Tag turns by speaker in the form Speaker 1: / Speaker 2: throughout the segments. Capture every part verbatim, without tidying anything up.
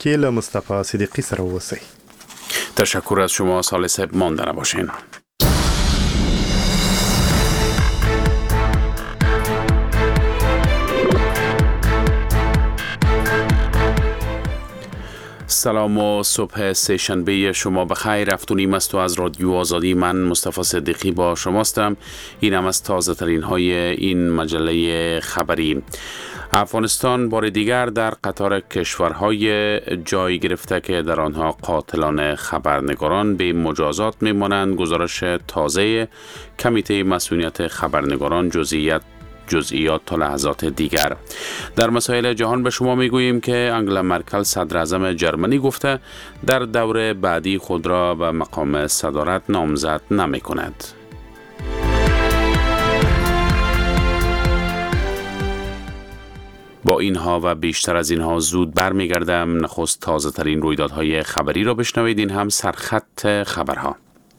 Speaker 1: که له مصطفی صدیقی سره اوسئ.
Speaker 2: تشکر از شما صالح صاحب، مانده باشین. سلام و صبح سه‌شنبه شما بخیر. هفت و نیم است و از رادیو آزادی من مصطفی صدیقی با شماستم. این هم از تازه ترین های این مجله خبری. افغانستان بار دیگر در قطار کشورهای جای گرفته که در آنها قاتلان خبرنگاران به مجازات میمانند. گزارش تازه کمیته مسئولیت خبرنگاران، جزئیات جزئیات تا لحظات دیگر. در مسائل جهان به شما میگوییم که انگلا مرکل صدر اعظم جرمنی گفته در دور بعدی خود را به مقام صدارت نامزد نمی کند. با اینها و بیشتر از اینها زود برمیگردم. نخست تازه ترین رویدادهای خبری را بشنوید. این هم سرخط خبرها.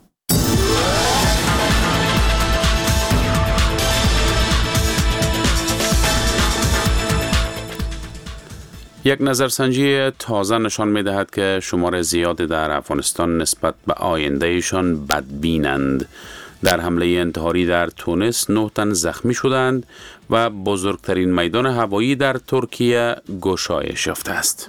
Speaker 2: یک نظرسنجی تازه نشان می دهد که شمار زیادی در افغانستان نسبت به آیندهشان بدبینند. در حمله انتحاری در تونس نه تن زخمی شدند و بزرگترین میدان هوایی در ترکیه گشایش یافته است.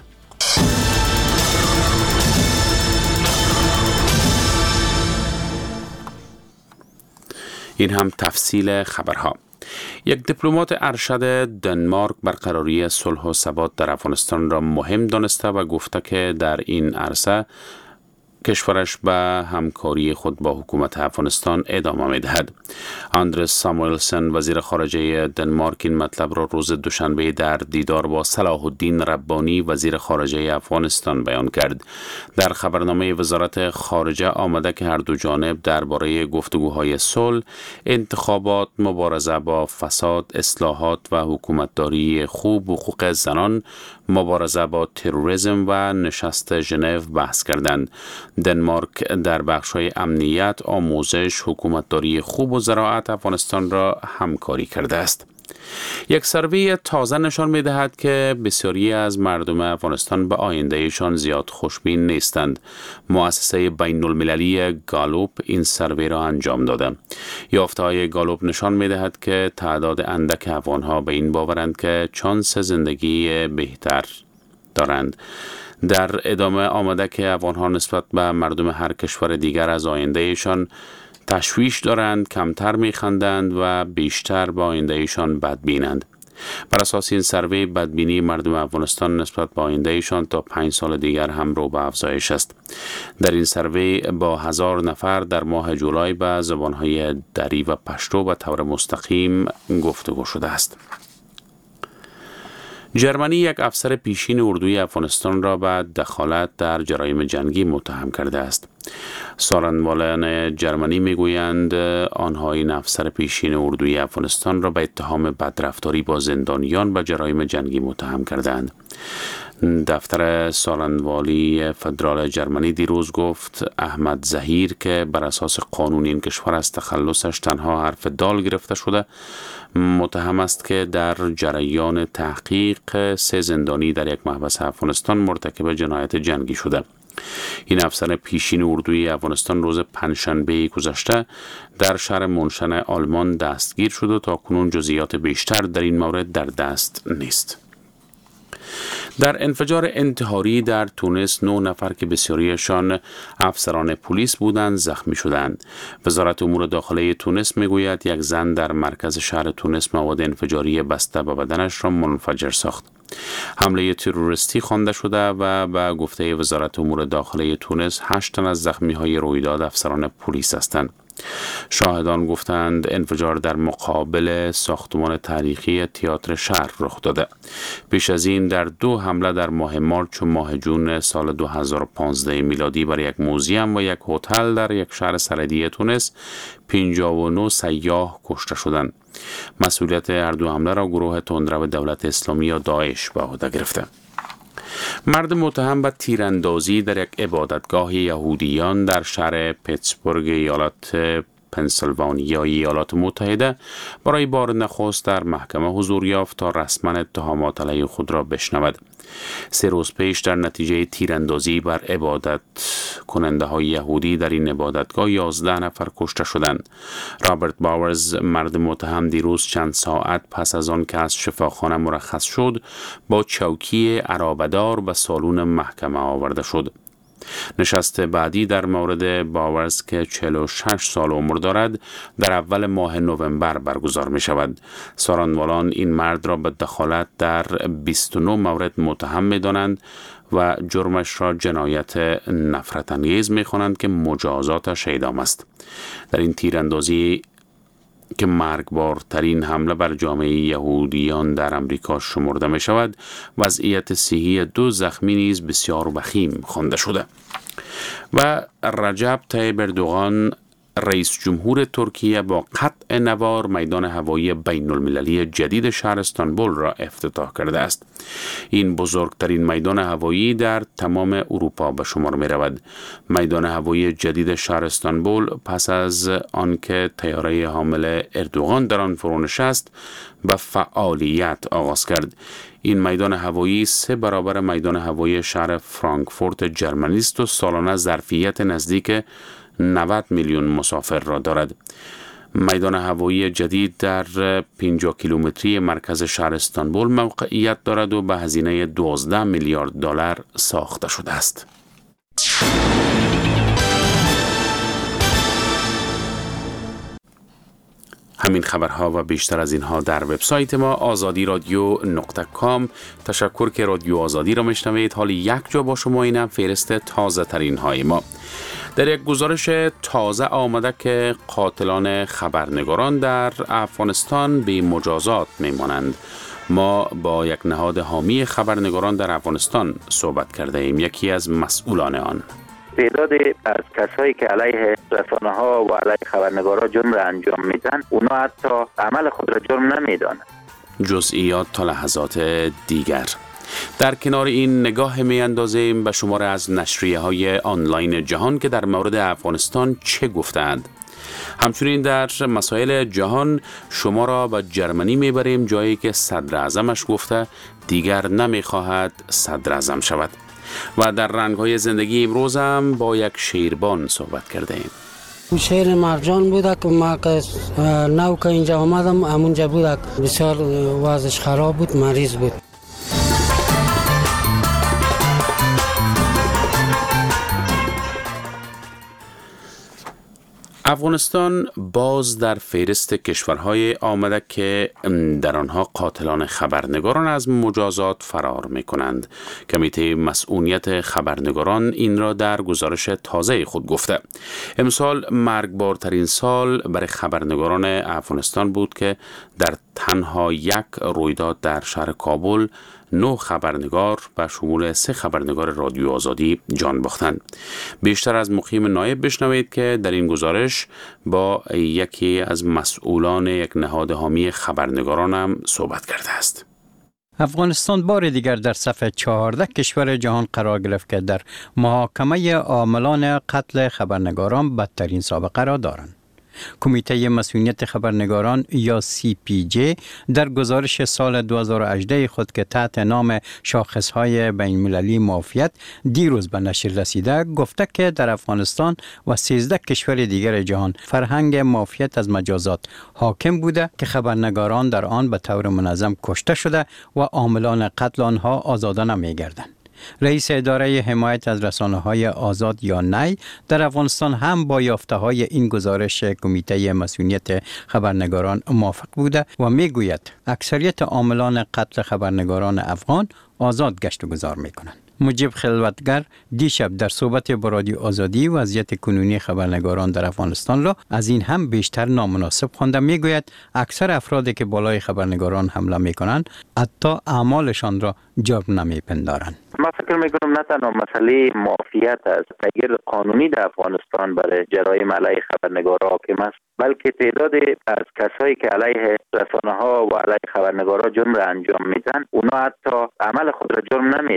Speaker 2: این هم تفصیل خبرها. یک دیپلمات ارشد دنمارک برقراری صلح و ثبات در افغانستان را مهم دانسته و گفته که در این عرصه کشورش به همکاری خود با حکومت افغانستان ادامه می‌دهد. آندرس ساموئلسن وزیر خارجه دنمارک این مطلب را روز دوشنبه در دیدار با صلاح الدین ربانی وزیر خارجه افغانستان بیان کرد. در خبرنامه وزارت خارجه آمده که هر دو جانب درباره گفتگوهای صلح، انتخابات، مبارزه با فساد، اصلاحات و حکومتداری خوب، حقوق زنان، مبارزه با تروریسم و نشست ژنو بحث کردند. دنمارک در بخش‌های امنیت، آموزش، حکومتداری خوب و زراعت افغانستان را همکاری کرده است. یک سروی تازه نشان می‌دهد که بسیاری از مردم افغانستان به آیندهشان زیاد خوشبین نیستند. مؤسسه بین المللی گالوپ این سروی را انجام داده. یافته‌های گالوپ نشان می‌دهد که تعداد اندک افغان‌ها به این باورند که شانس زندگی بهتر دارند. در ادامه آمده که افغان‌ها نسبت به مردم هر کشور دیگر از آیندهشان تشویش دارند، کمتر می‌خندند و بیشتر به آیندهشان بدبینند. بر اساس این سروی بدبینی مردم افغانستان نسبت به آیندهشان تا پنج سال دیگر هم رو به افزایش است. در این سروی با هزار نفر در ماه جولای به زبان‌های دری و پشتو به طور مستقیم گفتگو شده است. جرمنی یک افسر پیشین اردوی افغانستان را به دخالت در جرایم جنگی متهم کرده است. سخنگویان جرمنی میگویند آنها این افسر پیشین اردوی افغانستان را به اتهام بدرفتاری با زندانیان به جرایم جنگی متهم کردند. دفتر سالنوالی فدرال جرمنی دیروز گفت احمد ظهیر که بر اساس قانون این کشور از تخلصش تنها حرف دال گرفته شده، متهم است که در جریان تحقیق سه زندانی در یک محبس افغانستان مرتکب جنایت جنگی شده. این افسر پیشین اردوی افغانستان روز پنجشنبه گذشته در شهر مونشن آلمان دستگیر شد و تا کنون جزئیات بیشتر در این مورد در دست نیست. در انفجار انتحاری در تونس نه نفر که بسیاریشان افسران پلیس بودند زخمی شدند. وزارت امور داخلی تونس میگوید یک زن در مرکز شهر تونس مواد انفجاری بسته به بدنش را منفجر ساخت. حمله تروریستی خوانده شده و به گفته وزارت امور داخلی تونس هشت تن از زخمی‌های رویداد افسران پلیس هستند. شاهدان گفتند انفجار در مقابل ساختمان تاریخی تئاتر شهر رخ داده. پیش از این در دو حمله در ماه مارچ و ماه جون سال دو هزار و پانزده میلادی بر یک موزیم و یک هتل در یک شهر سرحدی تونس پنجاه و نه سیاح کشته شدند. مسئولیت هر دو حمله را گروه تندرو دولت اسلامی یا داعش به عهده گرفته. مرد متهم به تیراندازی در یک عبادتگاه یهودیان در شهر پیتسبورگ ایالت پنسیلوانیا ایالات متحده برای بار نخست در محکمه حضور یافت تا رسما اتهامات علیه خود را بشنود. سه روز پیش در نتیجه تیراندازی بر عبادت کننده های یهودی در این عبادتگاه یازده نفر کشته شدند. رابرت باورز، مرد متهم، دیروز چند ساعت پس از آن که از شفاخانه مرخص شد با چوکی عرابه‌دار به سالن محکمه آورده شد. نشست بعدی در مورد باورز که چهل و شش سال عمر دارد در اول ماه نوامبر برگزار می شود. سارنوالان این مرد را به دخالت در بیست و نه مورد متهم می دانند و جرمش را جنایت نفرت انگیز می خوانند که مجازاتش اعدام است. در این تیراندازی که مرگبارترین حمله بر جامعه یهودیان در امریکا شمرده می شود، وضعیت صحی دو زخمی نیز بسیار وخیم خوانده شده. و رجب طیب اردوغان، رئیس جمهور ترکیه، با قطع نوار میدان هوایی بین المللی جدید شهر استانبول را افتتاح کرده است. این بزرگترین میدان هوایی در تمام اروپا به شمار می رود. میدان هوایی جدید شهر استانبول پس از آنکه طیاره حامل اردوغان در آن فرو نشست به فعالیت آغاز کرد. این میدان هوایی سه برابر میدان هوایی شهر فرانکفورت جرمنی است و سالانه ظرفیت نزدیک نود میلیون مسافر را دارد. میدان هوایی جدید در پنجاه کیلومتری مرکز شهر استانبول موقعیت دارد و به هزینه دوازده میلیارد دلار ساخته شده است. همین خبرها و بیشتر از اینها در وبسایت ما آزادی رادیو نقطه کام. تشکر که رادیو آزادی را میشنوید. حال یک جا با شما اینم فهرست تازه ترین های ما. در یک گزارش تازه آمده که قاتلان خبرنگاران در افغانستان به مجازات میمانند. ما با یک نهاد حامی خبرنگاران در افغانستان صحبت کرده ایم. یکی از مسئولان آن:
Speaker 3: تعداد از کسایی که علیه رسانه ها و علیه خبرنگارا جرم را انجام میدن، اونا حتی عمل خود را جرم نمیدانند.
Speaker 2: جزئیات تا لحظات دیگر. در کنار این نگاه می اندازیم به شماره از نشریه های آنلاین جهان که در مورد افغانستان چه گفتند. همچنین در مسائل جهان شما را به جرمنی می بریم، جایی که صدر اعظمش گفته دیگر نمی خواهد صدر اعظم شود. و در رنگ‌های زندگی امروز هم با یک شیربان صحبت کرده ایم.
Speaker 4: شیر مرجان بوده که ما نو که اینجا آمدم همونجا بوده، بسیار وضعش خراب بود، مریض بود.
Speaker 2: افغانستان باز در فهرست کشورهای آمده که در آنها قاتلان خبرنگاران از مجازات فرار می کنند. کمیته مسئولیت خبرنگاران این را در گزارش تازه خود گفته. امسال مرگبارترین سال برای خبرنگاران افغانستان بود که در تنها یک رویداد در شهر کابل نه خبرنگار و شمول سه خبرنگار رادیو آزادی جان باختند. بیشتر از مقیم نایب بشنوید که در این گزارش با یکی از مسئولان یک نهاد حامی خبرنگاران هم صحبت کرده است.
Speaker 5: افغانستان بار دیگر در صف چهارده کشور جهان قرار گرفت که در محاکمه عاملان قتل خبرنگاران بدترین سابقه را دارند. کمیته مسئولیت خبرنگاران یا سی پی جی در گزارش سال دو هزار و هجده خود که تحت نام شاخصهای بین المللی معافیت دیروز به نشر رسیده گفته که در افغانستان و سیزده کشور دیگر جهان فرهنگ معافیت از مجازات حاکم بوده که خبرنگاران در آن به طور منظم کشته شده و عاملان قتل آنها آزادانه نمی‌گردند. رئیس اداره حمایت از رسانه‌های آزاد یا نی در افغانستان هم با یافته‌های این گزارش کمیته مسئولیت خبرنگاران موافق بوده و میگوید اکثریت عاملان قتل خبرنگاران افغان آزاد گشت و گذار میکنند. مجیب خلوتگر دیشب در صحبت با رادیو آزادی وضعیت کنونی خبرنگاران در افغانستان را از این هم بیشتر نامناسب خوانده. میگوید اکثر افرادی که بالای خبرنگاران حمله میکنند حتی اعمالشان را جرم نمیپندارند.
Speaker 3: ما فکر میکنم نه تنها مسئله معافیت از تغییر قانونی در افغانستان برای جرایم علیه خبرنگارا حاکم است، بلکه تعداد از کسایی که علیه رسانه ها و علیه خبرنگارا جرم را انجام میدن، اونا حتی عمل خود را جرم نمیدانند.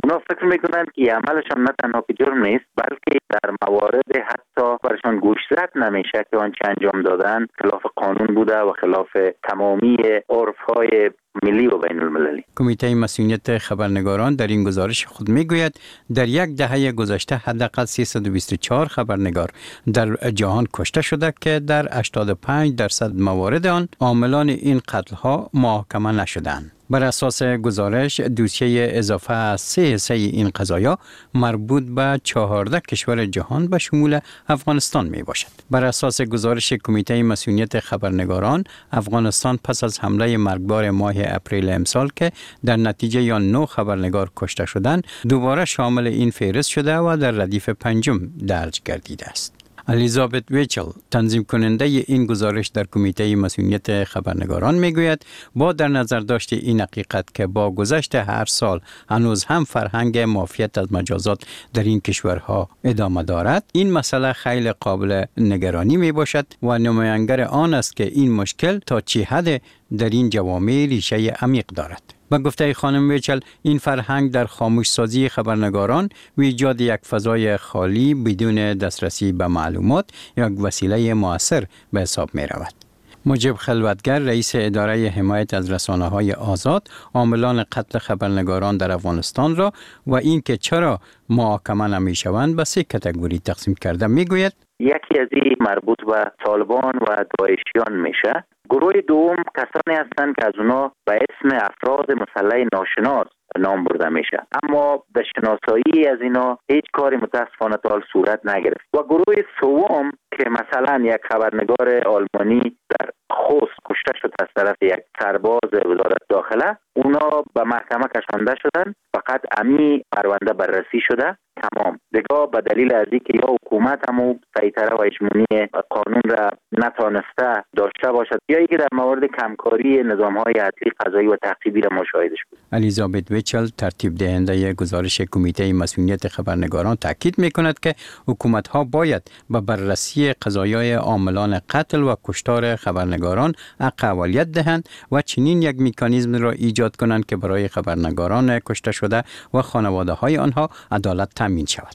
Speaker 3: اونا فکر میکنند که عملشان نه تنها که جرم نیست، بلکه در موارد حتی برشان گوشزد نمیشه که آنچه انجام دادن خلاف قانون بوده و خلاف تمامی عرفهای ملی و بین المللی.
Speaker 5: کمیته مسئولیت خبرنگاران در این گزارش خود میگوید در یک دهه گذشته حداقل سیصد و بیست و چهار خبرنگار در جهان کشته شده که در هشتاد و پنج درصد موارد آن عاملان این قتل ها محاکمه نشدند. بر اساس گزارش دوسیه اضافه از سه حصه این قضایا مربوط به چهارده کشور جهان به شمول افغانستان می باشد. بر اساس گزارش کمیته مسئولیت خبرنگاران، افغانستان پس از حمله مرگبار ماه اپریل امسال که در نتیجه یا نه خبرنگار کشته شدند، دوباره شامل این فهرست شده و در ردیف پنجم درج گردیده است. الیزابت ویچل، تنظیم کننده این گزارش در کمیته مسئولیت خبرنگاران میگوید با در نظر داشت این حقیقت که با گذشت هر سال هنوز هم فرهنگ معافیت از مجازات در این کشورها ادامه دارد، این مسئله خیلی قابل نگرانی می باشد و نمایانگر آن است که این مشکل تا چه حد در این جوامع ریشه عمیق دارد. با گفته خانم ویچل، این فرهنگ در خاموش سازی خبرنگاران و ایجاد یک فضای خالی بدون دسترسی به معلومات یک وسیله مؤثر به حساب می رود. مجیب خلوتگر، رئیس اداره حمایت از رسانه‌های آزاد، عاملان قتل خبرنگاران در افغانستان را و اینکه چرا محاکمه نمی‌شوند به سه کاتگوری تقسیم کرده میگوید:
Speaker 3: یکی از این مربوط به طالبان و داعشیان میشه. گروه دوم کسانی هستند که از اونا به اسم افراد مسلح ناشناس نام برده میشه، اما به شناسایی از اینا هیچ کاری متاسفانه تا حال صورت نگرفت. و گروه سوم که مثلا یک خبرنگار آلمانی در خوست کشته شد از طرف یک سرباز وزارت داخله، اونا به محکمه کشانده شدن، فقط امی پرونده بررسی شده تمام. دیگه به دلیل از اینکه یا حکومت همو سیطره و هژمونی قانون را نتانسته داشته باشد یا اینکه در مورد کمکاری نظام‌های عدلی قضایی و تعقیبی را مشاهده شد.
Speaker 5: الیزابت ویچل، ترتیب دهنده گزارش کمیته مسئولیت خبرنگاران، تاکید می‌کند که حکومت‌ها باید به بررسی قضایای عاملان قتل و کشتار خبرنگاران حق اولویت دهند و چنین یک مکانیزم را ایجاد کنند که برای خبرنگاران کشته شده و خانواده‌های آنها عدالت تامین شود.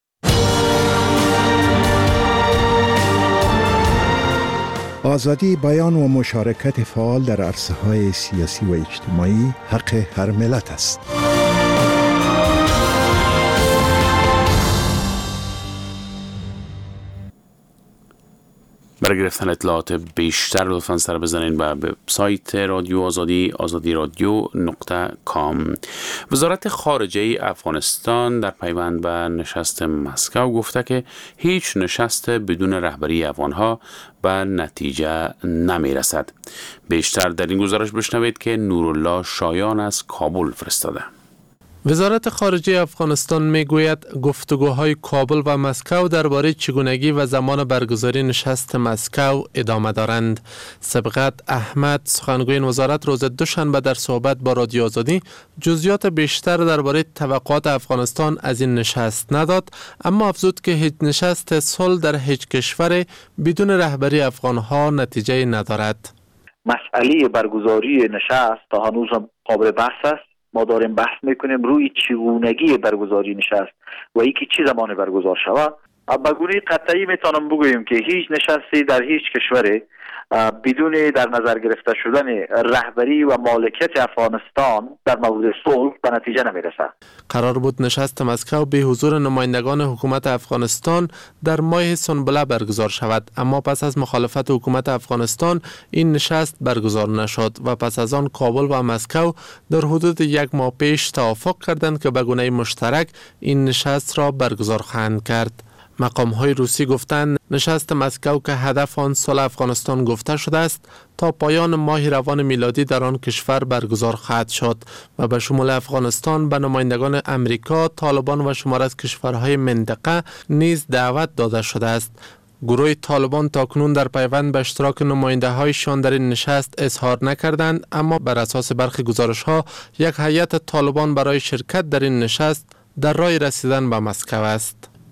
Speaker 1: آزادی بیان و مشارکت فعال در عرصه‌های سیاسی و اجتماعی حق هر ملت است.
Speaker 2: برای گرفتن اطلاعات بیشتر لطفاً سر بزنین به وبسایت رادیو آزادی، آزادی رادیو نقطه کام. وزارت خارجه افغانستان در پیوند به نشست مسکو گفته که هیچ نشست بدون رهبری افغانها به نتیجه نمی رسد. بیشتر در این گزارش بشنوید که نورالله شایان از کابل فرستاده.
Speaker 6: وزارت خارجه افغانستان میگوید گفتگوهای کابل و مسکو درباره چگونگی و زمان برگزاری نشست مسکو ادامه دارند. سبقت احمد، سخنگوی این وزارت، روز دوشنبه در صحبت با رادیو آزادی جزئیات بیشتر درباره توقعات افغانستان از این نشست نداد، اما افزود که هیچ نشست صلح در هیچ کشور بدون رهبری افغانها نتیجه ندارد.
Speaker 7: مسئله برگزاری نشست تا هنوز هم قابل بحث است. ما داریم بحث میکنیم روی چگونگی برگزاری نشست و اینکه چه زمان برگزار شود. به گونه قطعی میتونم بگویم که هیچ نشستی در هیچ کشوری بدون در نظر گرفته شدن رهبری و مالکیت افغانستان در مورد صلح به نتیجه نمیرسد.
Speaker 6: قرار بود نشست مسکو به حضور نمایندگان حکومت افغانستان در ماه سنبله برگزار شود، اما پس از مخالفت حکومت افغانستان این نشست برگزار نشد و پس از آن کابل و مسکو در حدود یک ماه پیش توافق کردند که به گونه مشترک این نشست را برگزار خواهند کرد. مقام‌های روسی گفتند نشست مسکو که هدف آن صلح افغانستان گفته شده است تا پایان ماه روان میلادی در آن کشور برگزار خواهد شد و به شمول افغانستان به نمایندگان امریکا، طالبان و شمار از کشورهای منطقه نیز دعوت داده شده است. گروه طالبان تاکنون در پیوند به اشتراک نماینده هایشان در این نشست اظهار نکردند، اما بر اساس برخی گزارش ها یک هیئت طالبان برای شرکت در این نشست در راه رسیدن به مسکو است.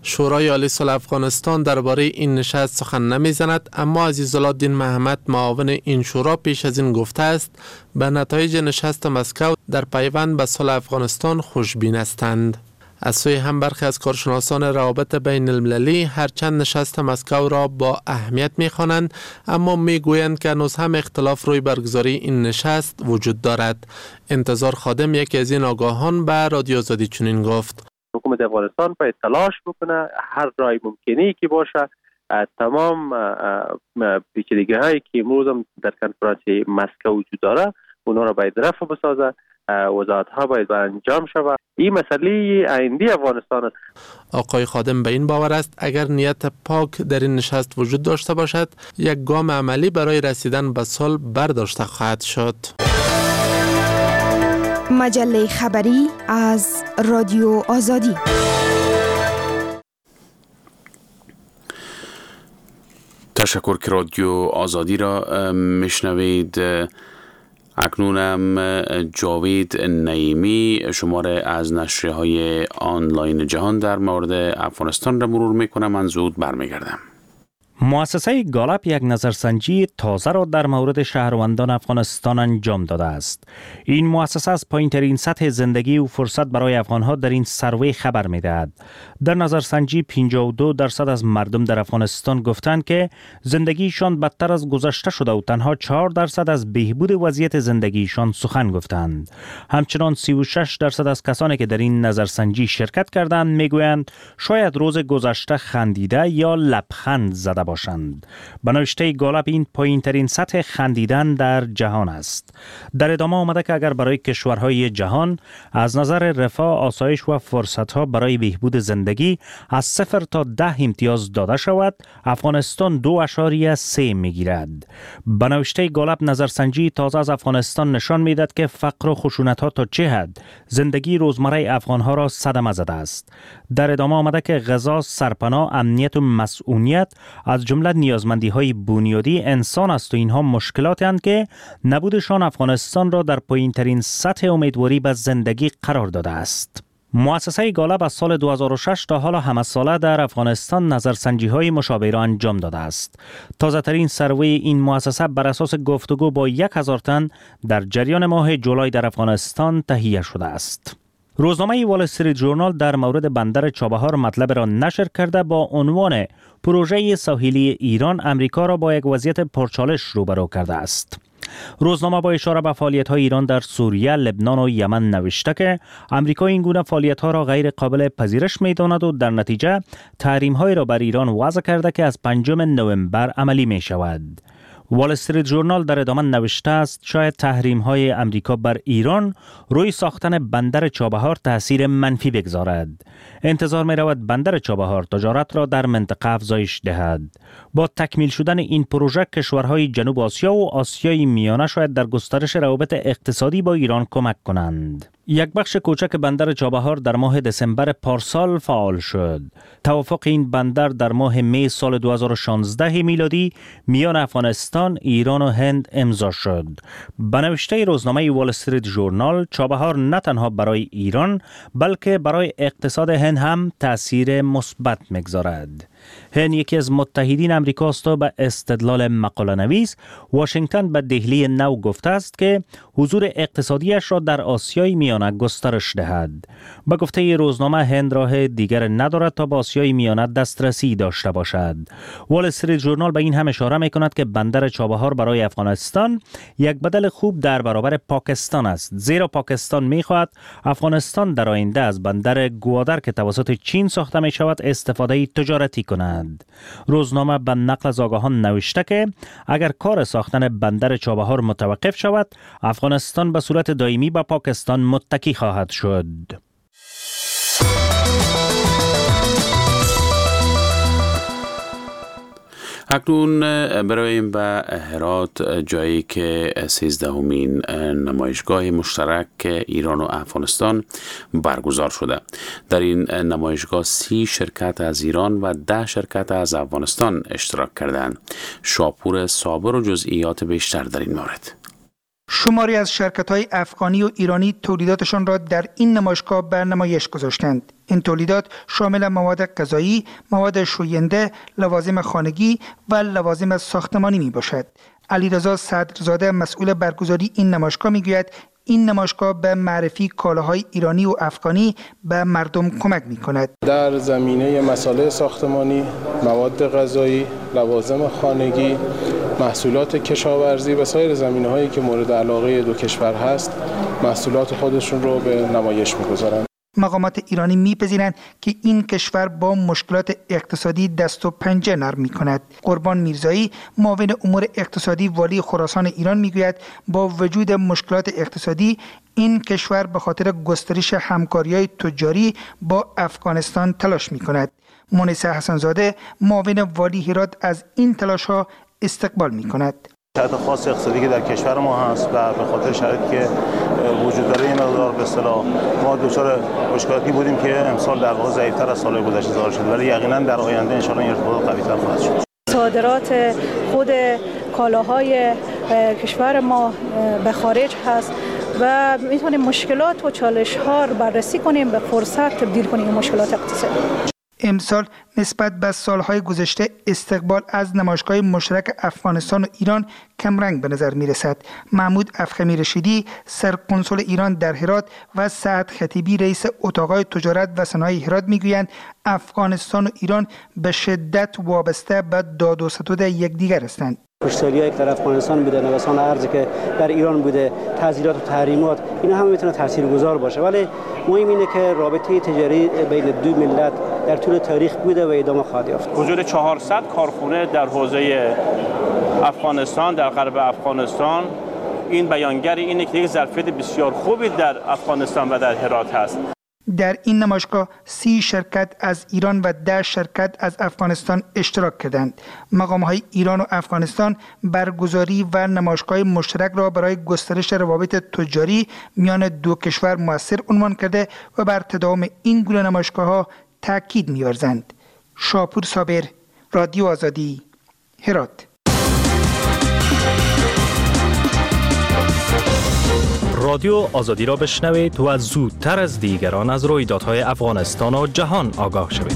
Speaker 6: شورای عالی صلح افغانستان درباره این نشست سخن نمیزند، اما عزیزالدین محمد معاون این شورا پیش از این گفته است به نتایج نشست مسکو در پیوند به صلح افغانستان خوشبین هستند. از سوی هم برخی از کارشناسان روابط بین المللی هرچند نشست مسکو را با اهمیت می‌خوانند، اما میگویند که هنوز هم اختلاف روی برگزاری این نشست وجود دارد. انتظار خادم یکی از این آگاهان به رادیو آزادی چنین گفت:
Speaker 8: حکومت افغانستان باید تلاش بکنه هر رای ممکنی که باشه تمام پیچیدگی هایی که امروز هم در کنفرانس مسکو وجود داره اونا را باید رفع بسازه، وزارت ها باید انجام شود. این مسئله آینده افغانستان است.
Speaker 6: آقای خادم به این باور است اگر نیت پاک در این نشست وجود داشته باشد، یک گام عملی برای رسیدن به صلح برداشته خواهد شد.
Speaker 9: مجله خبری از رادیو آزادی.
Speaker 2: تشکر که رادیو آزادی را میشنوید. اکنونم جاوید نعیمی شماره از نشریه‌های آنلاین جهان در مورد افغانستان را مرور میکنم. من زود برمیگردم.
Speaker 10: مؤسسه گالپ یک نظرسنجی تازه را در مورد شهروندان افغانستان انجام داده است. این مؤسسه از پایین‌ترین سطح زندگی و فرصت برای افغان‌ها در این سروی خبر می‌دهد. در نظرسنجی پنجاه و دو درصد از مردم در افغانستان گفتند که زندگیشان بدتر از گذشته شده و تنها چهار درصد از بهبود وضعیت زندگیشان سخن گفتند. همچنان سی و شش درصد از کسانی که در این نظرسنجی شرکت کردند می‌گویند شاید روز گذشته خندیده یا لبخند زده باشند. به نوشته گالپ این پایین‌ترین سطح خندیدن در جهان است. در ادامه آمده که اگر برای کشورهای جهان از نظر رفاه، آسایش و فرصت‌ها برای بهبود زندگی از صفر تا ده امتیاز داده شود، افغانستان دو اشاریه سه میگیرد. به نوشته گالپ نظرسنجی تازه از افغانستان نشان میدهد که فقر و خشونت‌ها تا چه حد زندگی روزمره افغان‌ها را صدمه زده است. در ادامه آمده که غذا، سرپناه، امنیت و مسئولیت از جمله نیازمندی‌های بنیادی انسان است و اینها مشکلاتی هستند که نبودشان افغانستان را در پایین‌ترین سطح امیدواری به زندگی قرار داده است. مؤسسه گالپ از سال دو هزار و شش تا حالا همه ساله در افغانستان نظرسنجی‌های مشابه را انجام داده است. تازه‌ترین سروی این مؤسسه بر اساس گفتگو با یک هزار تن در جریان ماه جولای در افغانستان تهیه شده است. روزنامه وال استریت ژورنال در مورد بندر چابهار مطلب را نشر کرده با عنوان پروژه ساحلی ایران امریکا را با یک وضعیت پرچالش روبرو کرده است. روزنامه با اشاره به فعالیت‌های ایران در سوریه، لبنان و یمن نوشته که امریکا این گونه فعالیت‌ها را غیر قابل پذیرش می‌داند و در نتیجه تحریم‌هایی را بر ایران وضع کرده که از پنجم نوامبر عملی می‌شود. وال استریت ژورنال در ادامه نوشته است شاید تحریم‌های امریکا بر ایران روی ساختن بندر چابهار تأثیر منفی بگذارد. انتظار می رود بندر چابهار تجارت را در منطقه افزایش دهد. با تکمیل شدن این پروژه کشورهای جنوب آسیا و آسیای میانه شاید در گسترش روابط اقتصادی با ایران کمک کنند. یک بخش کوچک بندر چابهار در ماه دسامبر پارسال فعال شد. توافق این بندر در ماه می سال دو هزار و شانزده میلادی میان افغانستان، ایران و هند امضا شد. به نوشته روزنامه وال استریت ژورنال چابهار نه تنها برای ایران بلکه برای اقتصاد هند هم تأثیر مثبت می‌گذارد. هند یکی از متحدین امریکاست و به استدلال مقاله نویس واشنگتن به دهلی نو گفته است که حضور اقتصادیش را در آسیای میانه گسترش دهد. به گفته روزنامه هند راه دیگر ندارد تا به آسیای میانه دسترسی داشته باشد. وال استریت ژورنال به این هم اشاره می‌کند که بندر چابهار برای افغانستان یک بدل خوب در برابر پاکستان است، زیرا پاکستان می‌خواهد افغانستان در آینده از بندر گوادر که توسط چین ساخته می‌شود استفاده تجارتی کند. روزنامه به نقل از آگاهان نوشته که اگر کار ساختن بندر چابهار متوقف شود، افغانستان به صورت دائمی به پاکستان متکی خواهد شد.
Speaker 2: اکنون برویم به هرات، جایی که سیزدهمین نمایشگاه مشترک ایران و افغانستان برگزار شده. در این نمایشگاه سی شرکت از ایران و ده شرکت از افغانستان اشتراک کردند. شاپور صابر و جزئیات بیشتر در این مورد.
Speaker 11: شماری از شرکت‌های افغانی و ایرانی تولیداتشان را در این نمایشگاه به نمایش گذاشتند. این تولیدات شامل مواد غذایی، مواد شوینده، لوازم خانگی و لوازم ساختمانی می باشد. علیرضا صدرزاده مسئول برگزاری این نمایشگاه می گوید این نمایشگاه به معرفی کالاهای ایرانی و افغانی به مردم کمک می کند.
Speaker 12: در زمینه مسائل ساختمانی، مواد غذایی، لوازم خانگی، محصولات کشاورزی و سایر زمینه‌هایی که مورد علاقه دو کشور هست، محصولات خودشون رو به نمایش می‌گذارند.
Speaker 11: مقامات ایرانی می‌پذیرند که این کشور با مشکلات اقتصادی دست و پنجه نرم می‌کند. قربان میرزایی، معاون امور اقتصادی والی خراسان ایران می‌گوید با وجود مشکلات اقتصادی این کشور به خاطر گسترش همکاری‌های تجاری با افغانستان تلاش می‌کند. مونس حسن‌زاده، معاون والی هرات، از این تلاش‌ها استقبال می‌کند.
Speaker 13: شرایط خاص اقتصادی که در کشور ما هست و به خاطر شرایطی که وجود داره این مقدار به اصطلاح ما دچار مشکلاتی بودیم که امسال در واقع ضعیف‌تر از سال گذشته ظاهر شد، ولی یقینا در آینده ان شاءالله این ارتباط قوی‌تر خواهد شد.
Speaker 14: صادرات خود کالاهای کشور ما به خارج هست و میتونیم مشکلات و چالش‌ها رو بررسی کنیم، به فرصت تبدیل کنیم مشکلات اقتصادی.
Speaker 11: امسال نسبت به سالهای گذشته استقبال از نمایشگاه مشترک افغانستان و ایران کمرنگ به نظر می رسد. محمود افخمی رشیدی، سرقنسول ایران در هرات، و سعد خطیبی، رئیس اتاقهای تجارت و صنایع هرات می گویند افغانستان و ایران به شدت وابسته به داد و ستد یکدیگر هستند.
Speaker 15: خوشحالی‌هایی که در افغانستان بوده، نوسان ارز که در ایران بوده، تعزیرات و تحریمات، اینا همه میتونه تاثیرگذار باشه، ولی مهم اینه که رابطه تجاری بین دو ملت در طول تاریخ بوده و ادامه خواهد یافت.
Speaker 16: وجود چهارصد کارخانه در حوزه افغانستان، در غرب افغانستان، این بیانگر اینه که یک ظرفیت بسیار خوبی در افغانستان و در هرات هست.
Speaker 11: در این نمایشگاه سی شرکت از ایران و ده شرکت از افغانستان اشتراک کردند. مقام‌های ایران و افغانستان برگزاری و نمایشگاه مشترک را برای گسترش روابط تجاری میان دو کشور مؤثر عنوان کرده و بر تداوم این گونه نمایشگاه‌ها تاکید می‌ورزند. شاپور صابر، رادیو آزادی، هرات.
Speaker 10: رادیو آزادی را بشنوید و زودتر از دیگران از رویدادهای افغانستان و جهان آگاه شوید.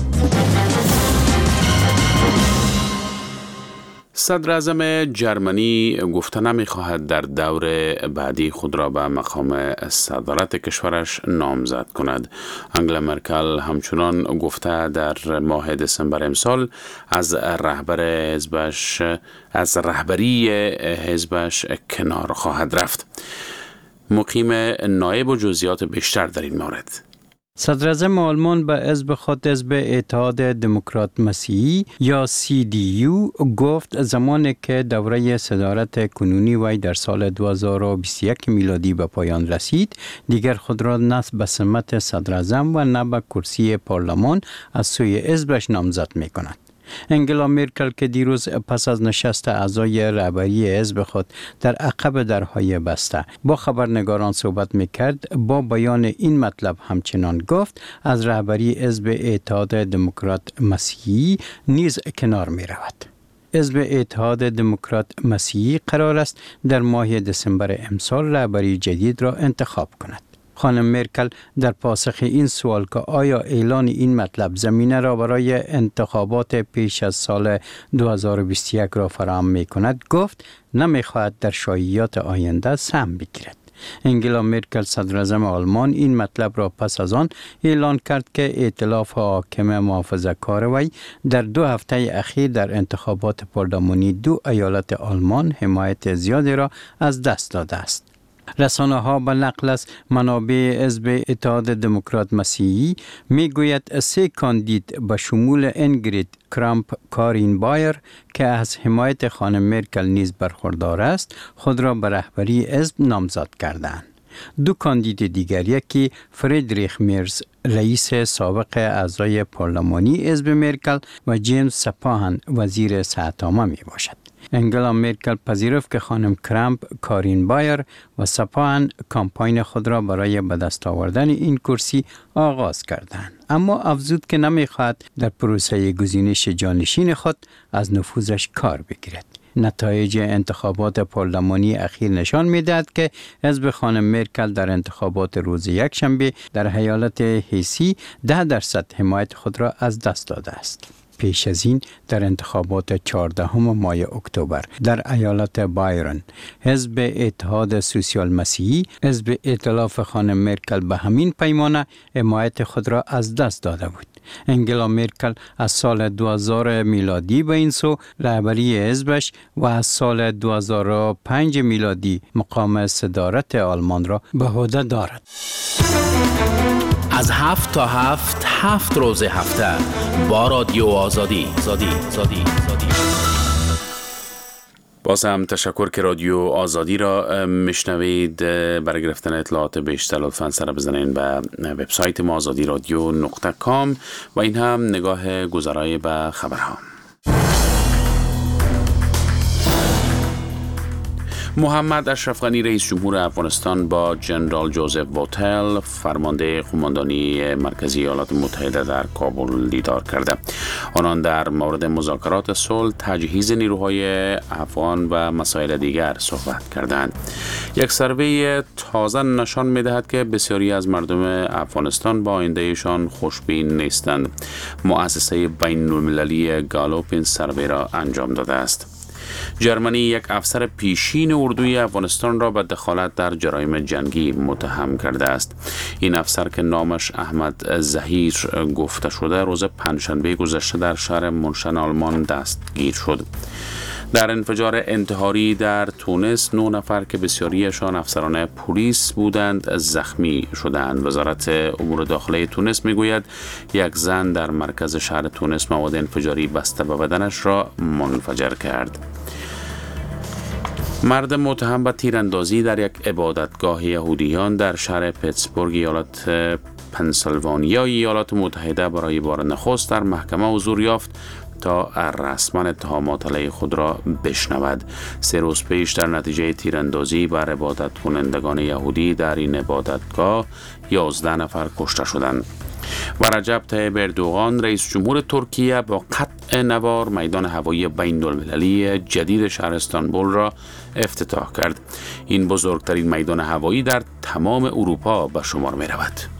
Speaker 2: صدر اعظم جرمنی گفته نمی‌خواهد در دور بعدی خود را به مقام صدارت کشورش نامزد کند. انگلا مرکل همچنان گفته در ماه دسامبر امسال از رهبر حزبش از رهبری حزبش کنار خواهد رفت. مقیم نایب و جزئیات بیشتر در این مورد.
Speaker 5: صدر اعظم آلمان به حزب خود حزب اتحاد دموکرات مسیحی یا سی دی یو گفت زمانی که دوره صدارت کنونی وی در سال دو هزار و بیست و یک میلادی به پایان رسید، دیگر خود را نه به سمت صدر اعظم و نه به کرسی پارلمان از سوی حزبش نامزد می کند. انگلا مرکل که دیروز پس از نشست اعضای رهبری حزب خود در عقب درهای بسته با خبرنگاران صحبت میکرد، با بیان این مطلب همچنان گفت از رهبری حزب اتحاد دموکرات مسیحی نیز کنار می رود. حزب اتحاد دموکرات مسیحی قرار است در ماه دسامبر امسال رهبری جدید را انتخاب کند. خانم مرکل در پاسخ این سوال که آیا اعلان این مطلب زمینه را برای انتخابات پیش از سال دو هزار و بیست و یک را فراهم می کند، گفت نمی خواهد در شایعات آینده سهم بگیرد. انگلا مرکل صدر اعظم آلمان این مطلب را پس از آن اعلان کرد که ائتلاف حاکم محافظه‌کار وی در دو هفته اخیر در انتخابات پارلمانی دو ایالت آلمان حمایت زیادی را از دست داده است. رسانه ها به نقل از منابع حزب اتحاد دموکرات مسیحی می گوید سه کاندید به شمول انگرید کرامپ کارین بایر که از حمایت خانم مرکل نیز برخوردار است خود را به رهبری حزب نامزد کردند. دو کاندید دیگر، یکی فریدریخ میرز رئیس سابق اعضای پارلمانی حزب مرکل و جیمز سپاهن وزیر صحت عامه می باشد. انگلا مرکل پذیرفت که خانم کرامپ کارین بایر و سپاهن کامپاین خود را برای به دست آوردن این کرسی آغاز کردند، اما افزود که نمیخواهد در پروسه گزینش جانشین خود از نفوذش کار بگیرد. نتایج انتخابات پارلمانی اخیر نشان می‌دهد که حزب خانم مرکل در انتخابات روز یکشنبه در ایالت هیسی ده درصد حمایت خود را از دست داده است. پیش از این در انتخابات چهاردهم ماه اکتبر در ایالت بایرن حزب اتحاد سوسیال مسیحی حزب ائتلاف خانم مرکل به همین پیمانه حمایت خود را از دست داده بود. انگلا مرکل از سال دو هزار میلادی به این سو رهبری حزبش و از سال دو هزار و پنج میلادی مقام صدارت آلمان را به عهده دارد.
Speaker 17: از هفت تا هفت هفت روز هفته با رادیو آزادی زادی زادی زادی.
Speaker 2: باز هم تشکر که رادیو آزادی را مشنوید. برای گرفتن اطلاعات بیشتر لطفاً سر بزنین به وبسایت ما آزادی رادیو نقطه کام و این هم نگاه گذرای به خبرها. محمد اشرف غنی رئیس جمهور افغانستان با جنرال جوزف واتل فرمانده قماندانی مرکزی ایالات متحده در کابل دیدار کرده. آنان در مورد مذاکرات صلح، تجهیز نیروهای افغان و مسائل دیگر صحبت کردند. یک سروی تازه نشان می‌دهد که بسیاری از مردم افغانستان با آیندهشان خوشبین نیستند. مؤسسه بین‌المللی گالوپ این سروی را انجام داده است. جرمنی یک افسر پیشین اردوی افغانستان را به دخالت در جرایم جنگی متهم کرده است. این افسر که نامش احمد ظهیر گفته شده روز پنجشنبه گذشته در شهر منشن آلمان دستگیر شد. در انفجار انتحاری در تونس نه نفر که بسیاریشان افسران پلیس بودند زخمی شدند. وزارت امور داخلی تونس میگوید یک زن در مرکز شهر تونس مواد انفجاری بسته به بدنش را منفجر کرد. مرد متهم به تیراندازی در یک عبادتگاه یهودیان در شهر پیتسبورگ ایالت پنسیلوانیا ایالات متحده برای بار نخست در محکمه حضور یافت تا رسما اتهامات علیه خود را بشنود. سه روز پیش در نتیجه تیراندازی بر عبادت کنندگان یهودی در این عبادتگاه یازده نفر کشته شدند. و رجب طیب اردوغان رئیس جمهور ترکیه با قطع نوار میدان هوایی بین المللی جدید شهر استانبول را افتتاح کرد. این بزرگترین میدان هوایی در تمام اروپا به شمار می رود.